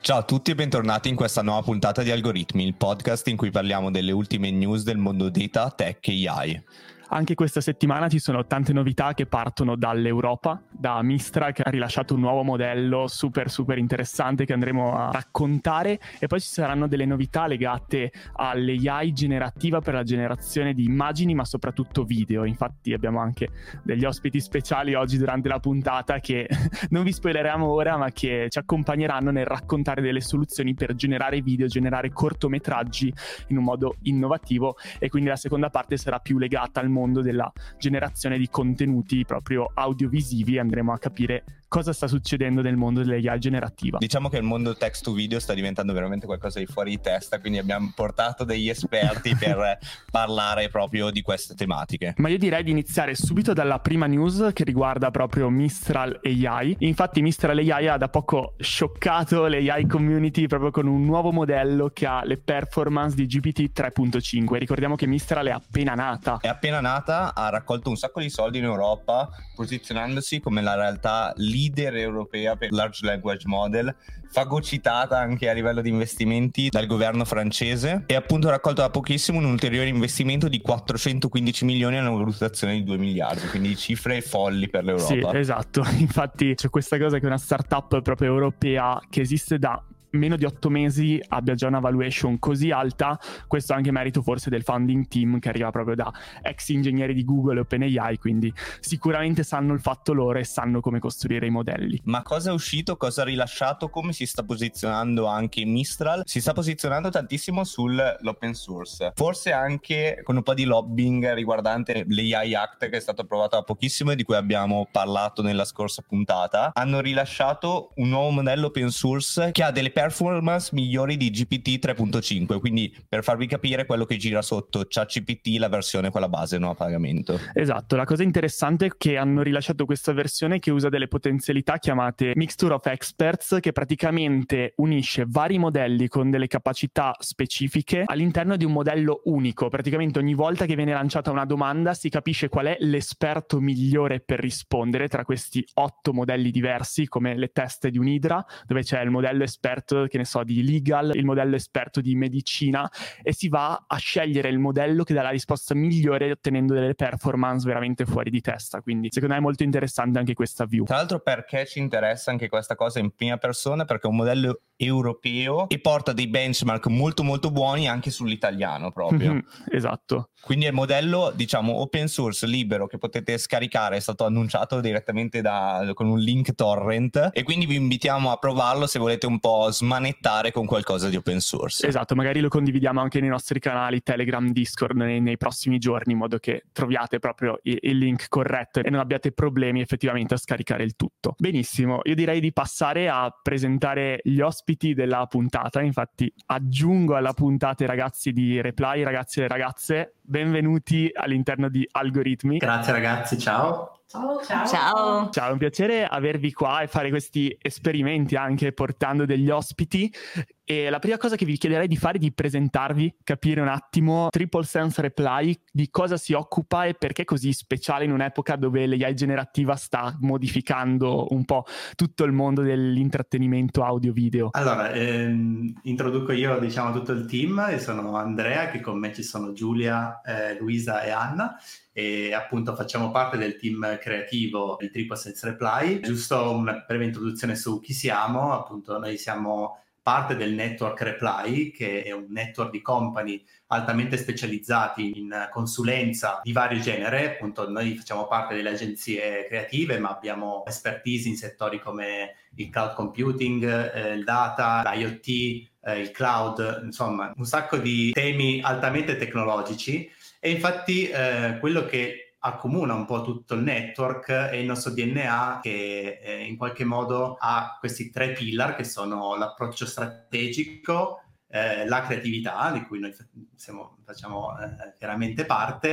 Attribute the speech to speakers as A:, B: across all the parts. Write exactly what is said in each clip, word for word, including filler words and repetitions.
A: Ciao a tutti e bentornati in questa nuova puntata di Algoritmi, il podcast in cui parliamo delle ultime news del mondo data, tech e A I.
B: Anche questa settimana ci sono tante novità che partono dall'Europa, da Mistral che ha rilasciato un nuovo modello super super interessante che andremo a raccontare, e poi ci saranno delle novità legate all'A I generativa per la generazione di immagini ma soprattutto video. Infatti abbiamo anche degli ospiti speciali oggi durante la puntata che non vi spoileremo ora, ma che ci accompagneranno nel raccontare delle soluzioni per generare video, generare cortometraggi in un modo innovativo, e quindi la seconda parte sarà più legata al mondo della generazione di contenuti proprio audiovisivi. Andremo a capire cosa sta succedendo nel mondo dell'A I generativa.
A: Diciamo che il mondo text to video sta diventando veramente qualcosa di fuori di testa, quindi abbiamo portato degli esperti per parlare proprio di queste tematiche.
B: Ma io direi di iniziare subito dalla prima news che riguarda proprio Mistral A I. Infatti Mistral A I ha da poco scioccato l'A I community proprio con un nuovo modello che ha le performance di G P T tre punto cinque. Ricordiamo che Mistral è appena nata.
A: È appena nata, ha raccolto un sacco di soldi in Europa, posizionandosi come la realtà leader europea per large language model, fagocitata anche a livello di investimenti dal governo francese, e appunto ha raccolto da pochissimo un ulteriore investimento di quattrocentoquindici milioni a una valutazione di due miliardi, quindi cifre folli per l'Europa.
B: Sì, esatto. Infatti c'è questa cosa che è una startup proprio europea che esiste da meno di otto mesi abbia già una valuation così alta. Questo è anche merito forse del founding team che arriva proprio da ex ingegneri di Google e OpenAI, quindi sicuramente sanno il fatto loro e sanno come costruire i modelli.
A: Ma cosa è uscito, cosa ha rilasciato, come si sta posizionando anche Mistral? Si sta posizionando tantissimo sull'open source, forse anche con un po' di lobbying riguardante l'A I Act che è stato approvato da pochissimo e di cui abbiamo parlato nella scorsa puntata. Hanno rilasciato un nuovo modello open source che ha delle performance migliori di G P T tre punto cinque, quindi per farvi capire quello che gira sotto ChatGPT, la versione quella base, no, a pagamento.
B: Esatto, la cosa interessante è che hanno rilasciato questa versione che usa delle potenzialità chiamate Mixture of Experts, che praticamente unisce vari modelli con delle capacità specifiche all'interno di un modello unico. Praticamente ogni volta che viene lanciata una domanda si capisce qual è l'esperto migliore per rispondere tra questi otto modelli diversi, come le teste di un'idra, dove c'è il modello esperto che ne so di legal, il modello esperto di medicina, e si va a scegliere il modello che dà la risposta migliore ottenendo delle performance veramente fuori di testa. Quindi secondo me è molto interessante anche questa view.
A: Tra l'altro, perché ci interessa anche questa cosa in prima persona? Perché è un modello europeo e porta dei benchmark molto molto buoni anche sull'italiano proprio.
B: Mm-hmm, esatto.
A: Quindi è il modello, diciamo, open source libero che potete scaricare, è stato annunciato direttamente da, con un link torrent, e quindi vi invitiamo a provarlo se volete un po' smanettare con qualcosa di open source.
B: Esatto, magari lo condividiamo anche nei nostri canali Telegram, Discord nei, nei prossimi giorni, in modo che troviate proprio il, il link corretto e non abbiate problemi effettivamente a scaricare il tutto. Benissimo, io direi di passare a presentare gli ospiti della puntata. Infatti aggiungo alla puntata i ragazzi di Reply, ragazzi e le ragazze, benvenuti all'interno di Algoritmi.
C: Grazie ragazzi, ciao.
D: Ciao, ciao.
E: Ciao.
B: Ciao, è un piacere avervi qua e fare questi esperimenti anche portando degli ospiti. E la prima cosa che vi chiederei di fare è di presentarvi, capire un attimo Triple Sense Reply, di cosa si occupa e perché è così speciale in un'epoca dove l'A I generativa sta modificando un po' tutto il mondo dell'intrattenimento audio-video.
C: Allora, ehm, introduco io diciamo tutto il team, e sono Andrea, che con me ci sono Giulia, eh, Luisa e Anna, e appunto facciamo parte del team creativo di Triple Sense Reply. Giusto una breve introduzione su chi siamo. Appunto noi siamo parte del network Reply, che è un network di company altamente specializzati in consulenza di vario genere. Appunto noi facciamo parte delle agenzie creative, ma abbiamo expertise in settori come il cloud computing, eh, il data, l'IoT, eh, il cloud, insomma un sacco di temi altamente tecnologici. E infatti eh, quello che accomuna un po' tutto il network è il nostro D N A, che eh, in qualche modo ha questi tre pillar, che sono l'approccio strategico, eh, la creatività, di cui noi siamo, facciamo eh, chiaramente parte,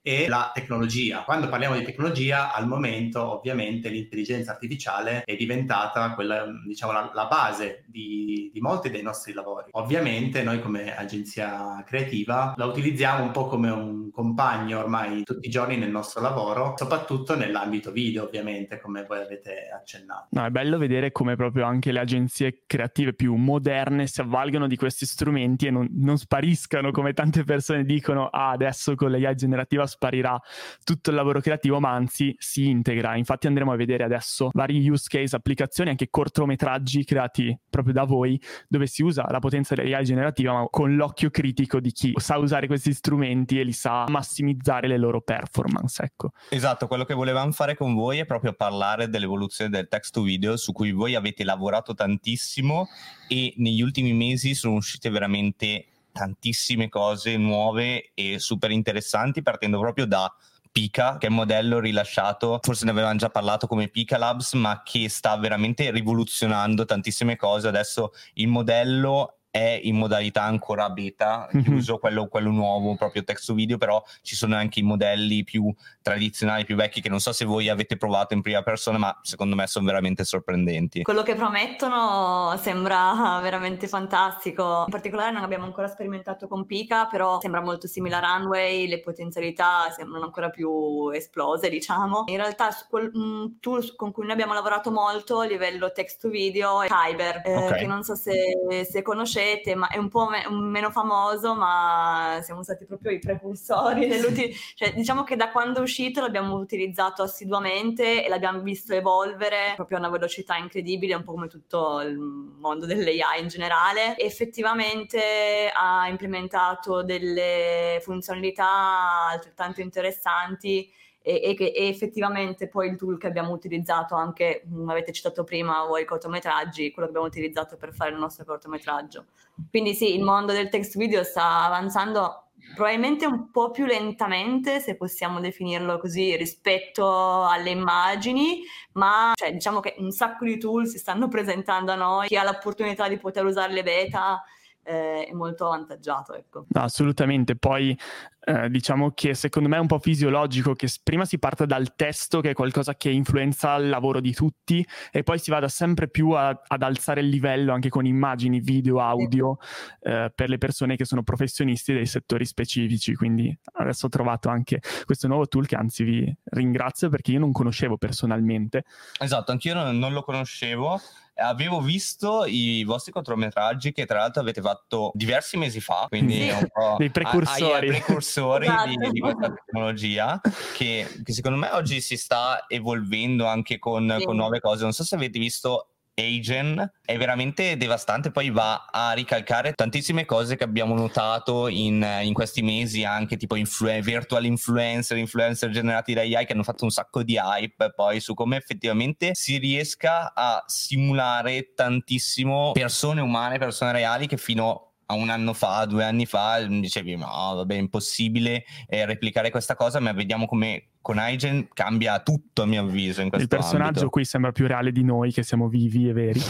C: e la tecnologia. Quando parliamo di tecnologia, al momento ovviamente l'intelligenza artificiale è diventata quella, diciamo, la, la base di, di molti dei nostri lavori. Ovviamente noi come agenzia creativa la utilizziamo un po' come un compagno ormai tutti i giorni nel nostro lavoro, soprattutto nell'ambito video, ovviamente, come voi avete accennato.
B: No, è bello vedere come proprio anche le agenzie creative più moderne si avvalgano di questi strumenti e non, non spariscano, come tante persone dicono, ah, adesso con l'A I generativa sparirà tutto il lavoro creativo, ma anzi si integra. Infatti andremo a vedere adesso vari use case, applicazioni, anche cortometraggi creati proprio da voi, dove si usa la potenza dell'A I generativa, ma con l'occhio critico di chi sa usare questi strumenti e li sa massimizzare le loro performance, ecco.
A: Esatto, quello che volevamo fare con voi è proprio parlare dell'evoluzione del text to video, su cui voi avete lavorato tantissimo e negli ultimi mesi sono uscite veramente tantissime cose nuove e super interessanti, partendo proprio da Pika, che è un modello rilasciato, forse ne avevamo già parlato come Pika Labs, ma che sta veramente rivoluzionando tantissime cose. Adesso il modello è in modalità ancora beta, chiuso, mm-hmm. quello, quello nuovo, proprio text to video, però ci sono anche i modelli più tradizionali, più vecchi, che non so se voi avete provato in prima persona, ma secondo me sono veramente sorprendenti.
D: Quello che promettono sembra veramente fantastico. In particolare non abbiamo ancora sperimentato con Pika, però sembra molto simile a Runway, le potenzialità sembrano ancora più esplose, diciamo. In realtà un tool con cui noi abbiamo lavorato molto a livello text to video è Kyber, eh, okay. che non so se, se conoscete, ma è un po' me- meno famoso, ma siamo stati proprio i precursori dell'utilizzo. Cioè, diciamo che da quando è uscito l'abbiamo utilizzato assiduamente e l'abbiamo visto evolvere proprio a una velocità incredibile, un po' come tutto il mondo dell'A I in generale. Effettivamente ha implementato delle funzionalità altrettanto interessanti e, e che e effettivamente poi il tool che abbiamo utilizzato anche, avete citato prima voi i cortometraggi, quello che abbiamo utilizzato per fare il nostro cortometraggio. Quindi sì, il mondo del text video sta avanzando probabilmente un po' più lentamente, se possiamo definirlo così, rispetto alle immagini, ma cioè, diciamo che un sacco di tool si stanno presentando a noi. Chi ha l'opportunità di poter usare le beta eh, è molto avvantaggiato, ecco.
B: No, assolutamente. Poi eh, diciamo che secondo me è un po' fisiologico che prima si parta dal testo, che è qualcosa che influenza il lavoro di tutti, e poi si vada sempre più a, ad alzare il livello anche con immagini, video, audio, eh, per le persone che sono professionisti dei settori specifici. Quindi adesso ho trovato anche questo nuovo tool che anzi vi ringrazio, perché io non conoscevo personalmente.
A: Esatto, anch'io non, non lo conoscevo. Avevo visto i vostri cortometraggi che tra l'altro avete fatto diversi mesi fa, quindi
B: sì.
A: è un po'
B: dei precursori,
A: ai, ai precursori
D: esatto.
A: di, di questa tecnologia che, che secondo me oggi si sta evolvendo anche con, sì. con nuove cose. Non so se avete visto Agen, è veramente devastante, poi va a ricalcare tantissime cose che abbiamo notato in, in questi mesi, anche tipo influ- virtual influencer, influencer generati da A I, che hanno fatto un sacco di hype poi su come effettivamente si riesca a simulare tantissimo persone umane, persone reali, che fino a un anno fa, due anni fa dicevi no vabbè, è impossibile eh, replicare questa cosa, ma vediamo come con Agen cambia tutto, a mio avviso, in questo
B: il personaggio
A: ambito.
B: Qui sembra più reale di noi che siamo vivi e veri.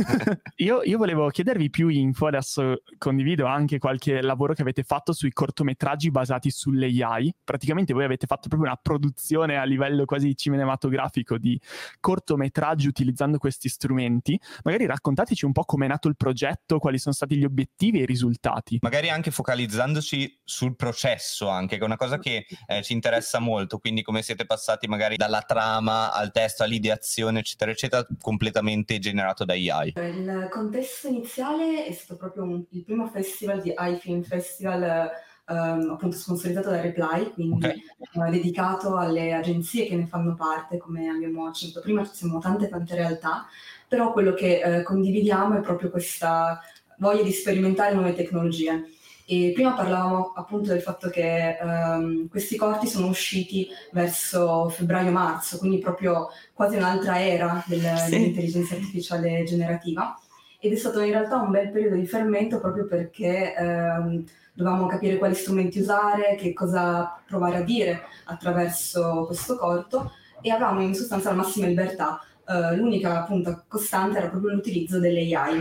B: io, io volevo chiedervi più info, adesso condivido anche qualche lavoro che avete fatto sui cortometraggi basati sull'A I. Praticamente voi avete fatto proprio una produzione a livello quasi cinematografico di cortometraggi utilizzando questi strumenti. Magari raccontateci un po' come è nato il progetto, quali sono stati gli obiettivi e i risultati.
A: Magari anche focalizzandoci sul processo, anche che è una cosa che eh, ci interessa molto, quindi come siete passati magari dalla trama al testo, all'ideazione, eccetera, eccetera, completamente generato da A I.
E: Il contesto iniziale è stato proprio un, il primo festival di A I Film Festival, um, appunto sponsorizzato da Reply, quindi okay. uh, dedicato alle agenzie che ne fanno parte, come abbiamo accennato prima, ci sono tante tante realtà, però quello che uh, condividiamo è proprio questa voglia di sperimentare nuove tecnologie. E prima parlavamo appunto del fatto che um, questi corti sono usciti verso febbraio-marzo, quindi proprio quasi un'altra era del, sì. dell'intelligenza artificiale generativa, ed è stato in realtà un bel periodo di fermento proprio perché um, dovevamo capire quali strumenti usare, che cosa provare a dire attraverso questo corto, e avevamo in sostanza la massima libertà. Uh, l'unica appunto costante era proprio l'utilizzo delle A I.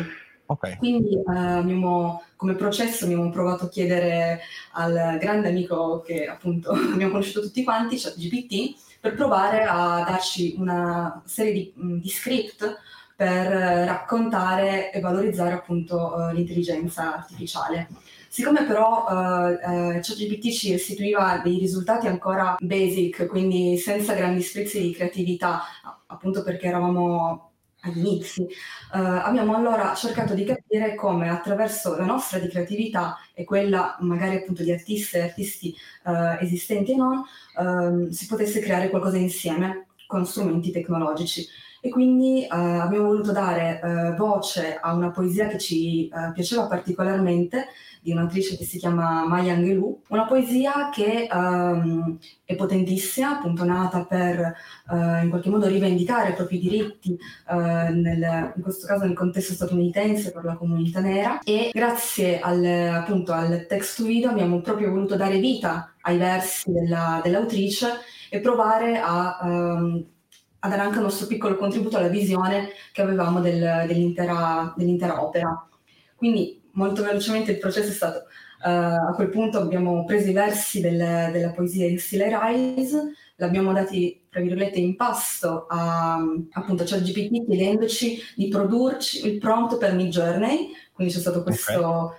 A: Ok.
E: Quindi eh, abbiamo, come processo abbiamo provato a chiedere al grande amico che appunto abbiamo conosciuto tutti quanti, ChatGPT, per provare a darci una serie di, di script per raccontare e valorizzare appunto eh, l'intelligenza artificiale. Siccome però eh, eh, ChatGPT ci restituiva dei risultati ancora basic, quindi senza grandi sprizzi di creatività, appunto perché eravamo agli inizi, eh, abbiamo allora cercato di capire come attraverso la nostra di creatività e quella magari appunto di artiste e artisti eh, esistenti e non, eh, si potesse creare qualcosa insieme con strumenti tecnologici. E quindi eh, abbiamo voluto dare eh, voce a una poesia che ci eh, piaceva particolarmente, di un'autrice che si chiama Maya Angelou, una poesia che um, è potentissima, appunto nata per uh, in qualche modo rivendicare i propri diritti, uh, nel, in questo caso nel contesto statunitense per la comunità nera, e grazie al, appunto, al text video abbiamo proprio voluto dare vita ai versi della, dell'autrice e provare a, um, a dare anche il nostro piccolo contributo alla visione che avevamo del, dell'intera, dell'intera opera. Quindi molto velocemente il processo è stato, uh, a quel punto abbiamo preso i versi del, della poesia di Stille Rise, l'abbiamo dati, tra virgolette, in pasto a, appunto, a ChatGPT chiedendoci di produrci il prompt per Midjourney, quindi c'è stato questo,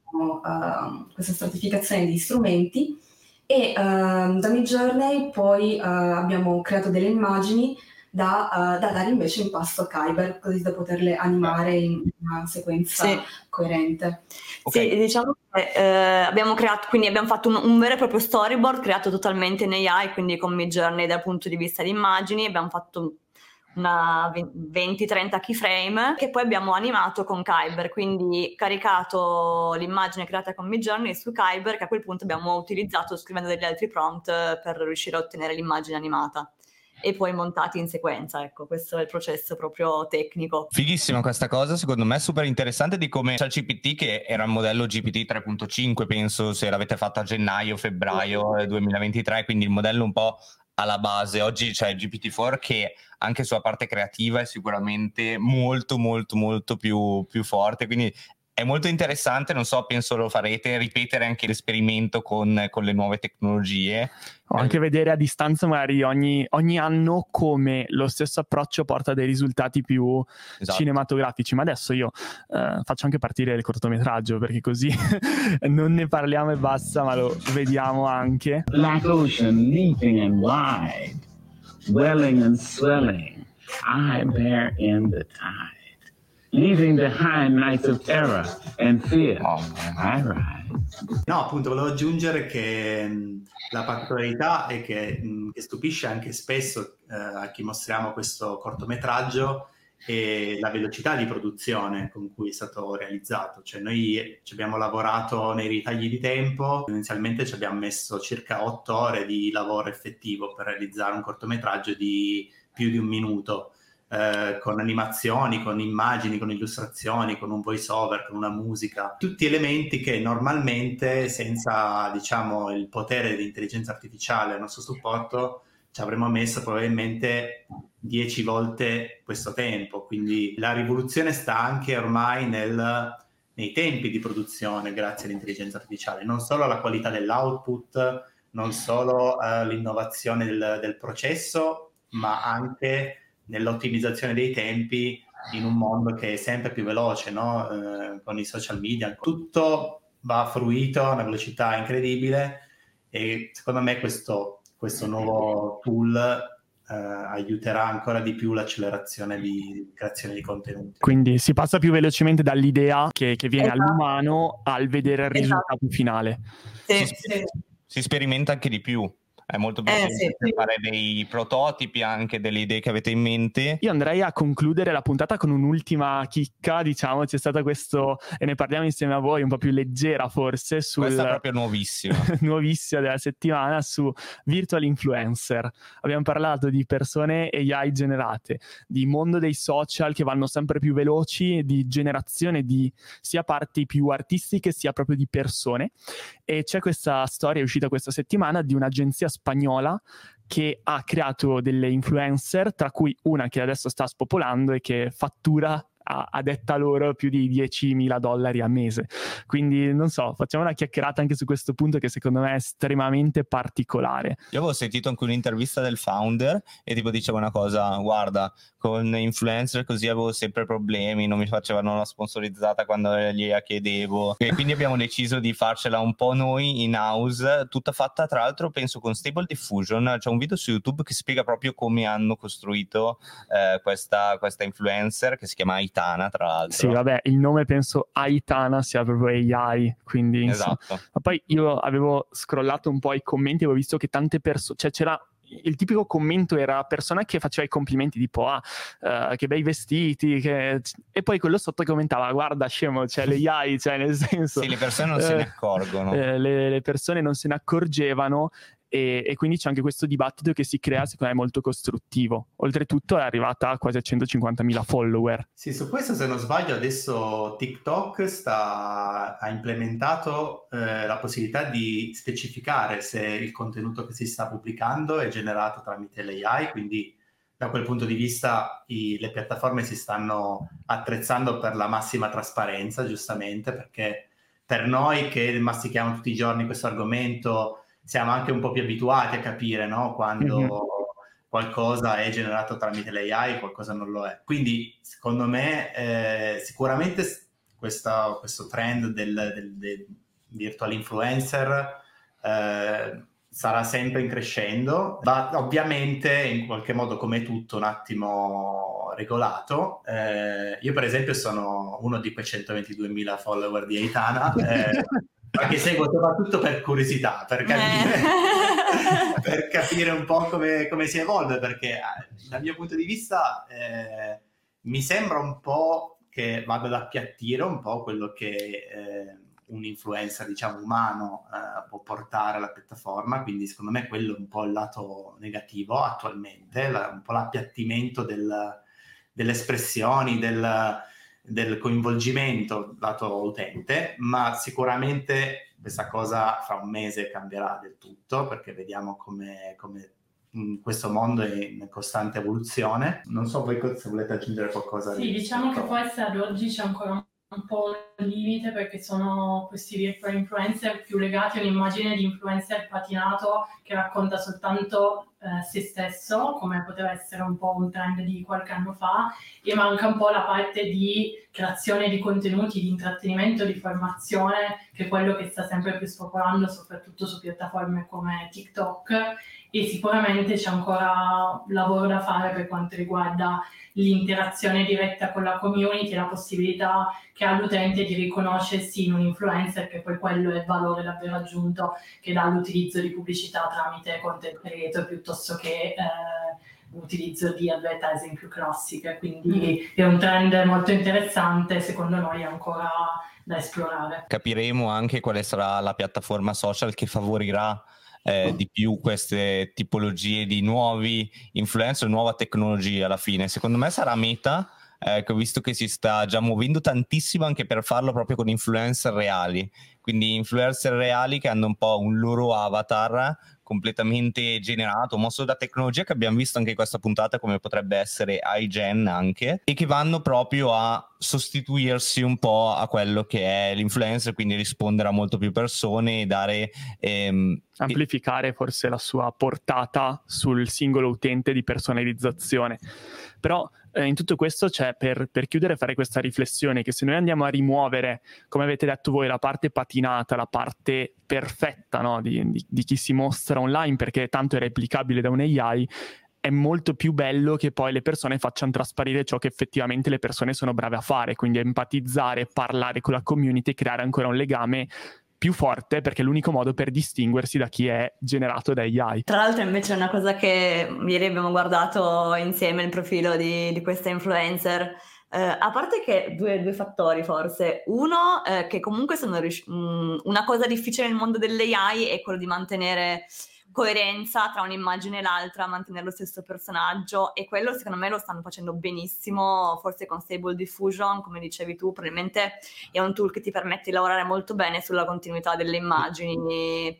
E: okay. uh, questa stratificazione di strumenti, e uh, da Midjourney poi uh, abbiamo creato delle immagini Da, uh, da dare invece in pasto a Kyber, così da poterle animare in una sequenza sì. coerente.
D: Okay. Sì, diciamo che eh, abbiamo creato, quindi abbiamo fatto un, un vero e proprio storyboard creato totalmente in A I, quindi con Midjourney dal punto di vista di immagini, abbiamo fatto una venti trenta keyframe che poi abbiamo animato con Kyber, quindi caricato l'immagine creata con Midjourney su Kyber, che a quel punto abbiamo utilizzato scrivendo degli altri prompt per riuscire a ottenere l'immagine animata e poi montati in sequenza. Ecco, questo è il processo proprio tecnico.
A: Fighissima questa cosa, secondo me super interessante, di come ChatGPT, che era il modello G P T tre punto cinque, penso, se l'avete fatto a gennaio, febbraio duemilaventitré, quindi il modello un po' alla base. Oggi c'è G P T quattro che anche sulla parte creativa è sicuramente molto molto molto più, più forte, quindi è molto interessante. Non so, penso lo farete, ripetere anche l'esperimento con, con le nuove tecnologie.
B: O anche vedere a distanza magari ogni, ogni anno come lo stesso approccio porta a dei risultati più esatto. cinematografici. Ma adesso io eh, faccio anche partire il cortometraggio, perché così non ne parliamo e basta, ma lo vediamo anche.
F: Black ocean leaping and wide, welling and swelling, I bear in the tide. Leaving behind nights of terror and fear, I ride.
C: No, appunto, volevo aggiungere che mh, la particolarità è che, mh, che stupisce anche spesso eh, a chi mostriamo questo cortometraggio è la velocità di produzione con cui è stato realizzato. Cioè, noi ci abbiamo lavorato nei ritagli di tempo, inizialmente ci abbiamo messo circa otto ore di lavoro effettivo per realizzare un cortometraggio di più di un minuto. Eh, con animazioni, con immagini, con illustrazioni, con un voice over, con una musica, tutti elementi che normalmente senza, diciamo, il potere di intelligenza artificiale al nostro supporto ci avremmo messo probabilmente dieci volte questo tempo. Quindi la rivoluzione sta anche ormai nel, nei tempi di produzione grazie all'intelligenza artificiale, non solo alla qualità dell'output, non solo all'innovazione del, del processo, ma anche nell'ottimizzazione dei tempi in un mondo che è sempre più veloce, no? Eh, con i social media tutto va fruito a una velocità incredibile, e secondo me questo, questo nuovo tool eh, aiuterà ancora di più l'accelerazione di creazione di contenuti.
B: Quindi si passa più velocemente dall'idea che, che viene esatto. all'umano al vedere il risultato
D: esatto.
B: finale.
D: Sì,
A: si,
D: sì.
A: si sperimenta anche di più. È molto più
D: eh,
A: semplice
D: sì.
A: fare dei prototipi anche delle idee che avete in mente.
B: Io andrei a concludere la puntata con un'ultima chicca, diciamo. C'è stata questo, e ne parliamo insieme a voi, un po' più leggera forse, sul
A: questa è proprio nuovissima
B: nuovissima della settimana, su virtual influencer. Abbiamo parlato di persone A I generate, di mondo dei social che vanno sempre più veloci, di generazione di sia parti più artistiche sia proprio di persone. E c'è questa storia, è uscita questa settimana, di un'agenzia spagnola che ha creato delle influencer, tra cui una che adesso sta spopolando e che fattura a, a detta loro più di diecimila dollari a mese. Quindi non so, facciamo una chiacchierata anche su questo punto che secondo me è estremamente particolare.
A: Io avevo sentito anche un'intervista del founder e tipo diceva una cosa: guarda, con influencer così avevo sempre problemi, non mi facevano la sponsorizzata quando gliela chiedevo, e quindi abbiamo deciso di farcela un po' noi in house, tutta fatta tra l'altro penso con Stable Diffusion. C'è un video su YouTube che spiega proprio come hanno costruito eh, questa, questa influencer che si chiama Aitana, tra l'altro.
B: Sì, vabbè, il nome penso Aitana sia proprio A I, quindi
A: esatto.
B: Ma poi io avevo scrollato un po' i commenti e avevo visto che tante persone, cioè c'era il tipico commento, era persona che faceva i complimenti tipo ah, uh, che bei vestiti, che... e poi quello sotto commentava guarda scemo, c'è le A I, cioè nel senso
A: sì, le persone non eh, se ne accorgono
B: eh, le, le persone non se ne accorgevano. E, e quindi c'è anche questo dibattito che si crea, secondo me molto costruttivo. Oltretutto è arrivata a quasi a centocinquantamila follower.
C: Sì, su questo se non sbaglio adesso TikTok sta, ha implementato eh, la possibilità di specificare se il contenuto che si sta pubblicando è generato tramite l'A I, quindi da quel punto di vista i, le piattaforme si stanno attrezzando per la massima trasparenza, giustamente, perché per noi che mastichiamo tutti i giorni questo argomento siamo anche un po' più abituati a capire, no? Quando mm-hmm. qualcosa è generato tramite l'A I, qualcosa non lo è. Quindi, secondo me, eh, sicuramente questa, questo trend del, del, del virtual influencer eh, sarà sempre in crescendo. Va ovviamente, in qualche modo, come tutto, un attimo regolato. Eh, io, per esempio, sono uno di quei centoventiduemila follower di Aitana, eh, ma che seguo soprattutto per curiosità, per capire, eh. per capire un po' come, come si evolve, perché dal mio punto di vista eh, mi sembra un po' che vada ad appiattire un po' quello che eh, un influencer, diciamo, umano eh, può portare alla piattaforma, quindi secondo me quello è un po' il lato negativo attualmente, la, un po' l'appiattimento del, delle espressioni, del... del coinvolgimento lato utente, ma sicuramente questa cosa fra un mese cambierà del tutto, perché vediamo come, come questo mondo è in costante evoluzione. Non so voi se volete aggiungere qualcosa.
G: Sì, diciamo che forse ad oggi c'è ancora un po' un limite, perché sono questi virtual influencer più legati a un'immagine di influencer patinato che racconta soltanto eh, se stesso, come poteva essere un po' un trend di qualche anno fa, e manca un po' la parte di creazione di contenuti, di intrattenimento, di formazione, che è quello che sta sempre più spopolando, soprattutto su piattaforme come TikTok, e sicuramente c'è ancora lavoro da fare per quanto riguarda l'interazione diretta con la community e la possibilità che ha l'utente di riconoscersi in un influencer, che poi quello è il valore davvero aggiunto che dà l'utilizzo di pubblicità tramite content creator piuttosto che eh, utilizzo di advertising più classiche. Quindi è un trend molto interessante, secondo noi ancora da esplorare.
A: Capiremo anche quale sarà la piattaforma social che favorirà Eh, di più queste tipologie di nuovi influencer, nuova tecnologia. Alla fine secondo me sarà Meta, eh, che ho visto che si sta già muovendo tantissimo anche per farlo proprio con influencer reali, quindi influencer reali che hanno un po' un loro avatar completamente generato, mosso da tecnologia che abbiamo visto anche in questa puntata, come potrebbe essere iGen anche, e che vanno proprio a sostituirsi un po' a quello che è l'influencer, quindi rispondere a molto più persone e dare ehm,
B: amplificare forse la sua portata sul singolo utente di personalizzazione. Però eh, in tutto questo c'è, per, per chiudere, fare questa riflessione che se noi andiamo a rimuovere, come avete detto voi, la parte patinata, la parte perfetta, no, di, di, di chi si mostra online, perché tanto è replicabile da un A I, è molto più bello che poi le persone facciano trasparire ciò che effettivamente le persone sono brave a fare, quindi empatizzare, parlare con la community, creare ancora un legame più forte, perché è l'unico modo per distinguersi da chi è generato da A I.
D: Tra l'altro invece è una cosa che ieri abbiamo guardato insieme il profilo di, di questa influencer, eh, a parte che due, due fattori forse. Uno, eh, che comunque sono rius- mh, una cosa difficile nel mondo dell'A I è quello di mantenere coerenza tra un'immagine e l'altra, mantenere lo stesso personaggio, e quello secondo me lo stanno facendo benissimo, forse con Stable Diffusion, come dicevi tu, probabilmente è un tool che ti permette di lavorare molto bene sulla continuità delle immagini,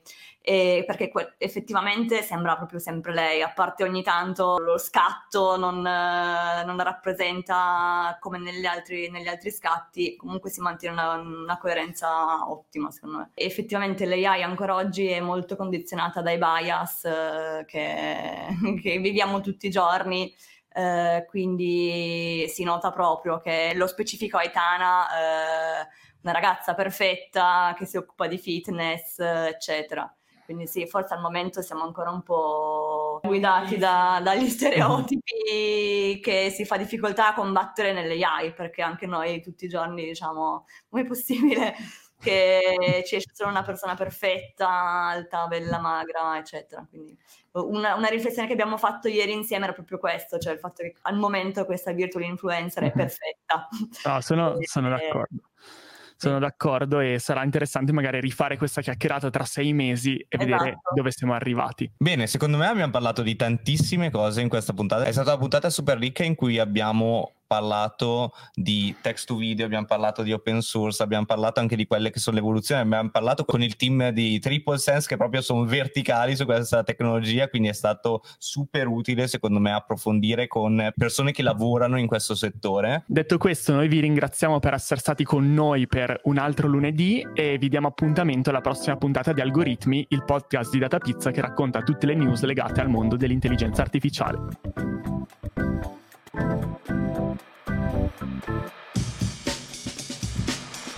D: e perché que- effettivamente sembra proprio sempre lei, a parte ogni tanto lo scatto non, eh, non la rappresenta come negli altri, negli altri scatti, comunque si mantiene una, una coerenza ottima secondo me. E effettivamente l'A I ancora oggi è molto condizionata dai bias eh, che, che viviamo tutti i giorni. Uh, quindi si nota proprio che lo specifico Aitana, uh, una ragazza perfetta che si occupa di fitness, uh, eccetera. Quindi sì, forse al momento siamo ancora un po' guidati da, dagli stereotipi che si fa difficoltà a combattere nelle A I, perché anche noi tutti i giorni diciamo come è possibile che ci esce solo una persona perfetta, alta, bella, magra, eccetera. Quindi una, una riflessione che abbiamo fatto ieri insieme era proprio questo, cioè il fatto che al momento questa virtual influencer è perfetta.
B: No, sono,
D: e,
B: sono d'accordo. Sono d'accordo e sarà interessante magari rifare questa chiacchierata tra sei mesi e
D: esatto.
B: vedere dove siamo arrivati.
A: Bene, secondo me abbiamo parlato di tantissime cose in questa puntata. È stata una puntata super ricca in cui abbiamo parlato di text to video, abbiamo parlato di open source, abbiamo parlato anche di quelle che sono le evoluzioni, abbiamo parlato con il team di Triple Sense che proprio sono verticali su questa tecnologia, quindi è stato super utile secondo me approfondire con persone che lavorano in questo settore.
B: Detto questo, noi vi ringraziamo per essere stati con noi per un altro lunedì e vi diamo appuntamento alla prossima puntata di Algoritmi, il podcast di Data Pizza che racconta tutte le news legate al mondo dell'intelligenza artificiale. Thank you.